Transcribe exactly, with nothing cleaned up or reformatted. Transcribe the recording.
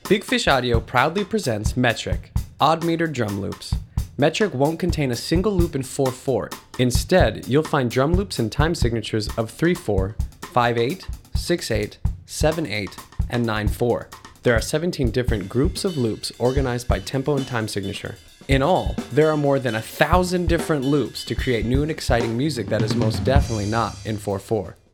Big Fish Audio proudly presents Metric, odd meter drum loops. Metric won't contain a single loop in four four. Instead, you'll find drum loops and time signatures of three four, five eight, six eight, seven eight, and nine four. There are seventeen different groups of loops organized by tempo and time signature. In all, there are more than a thousand different loops to create new and exciting music that is most definitely not in four four.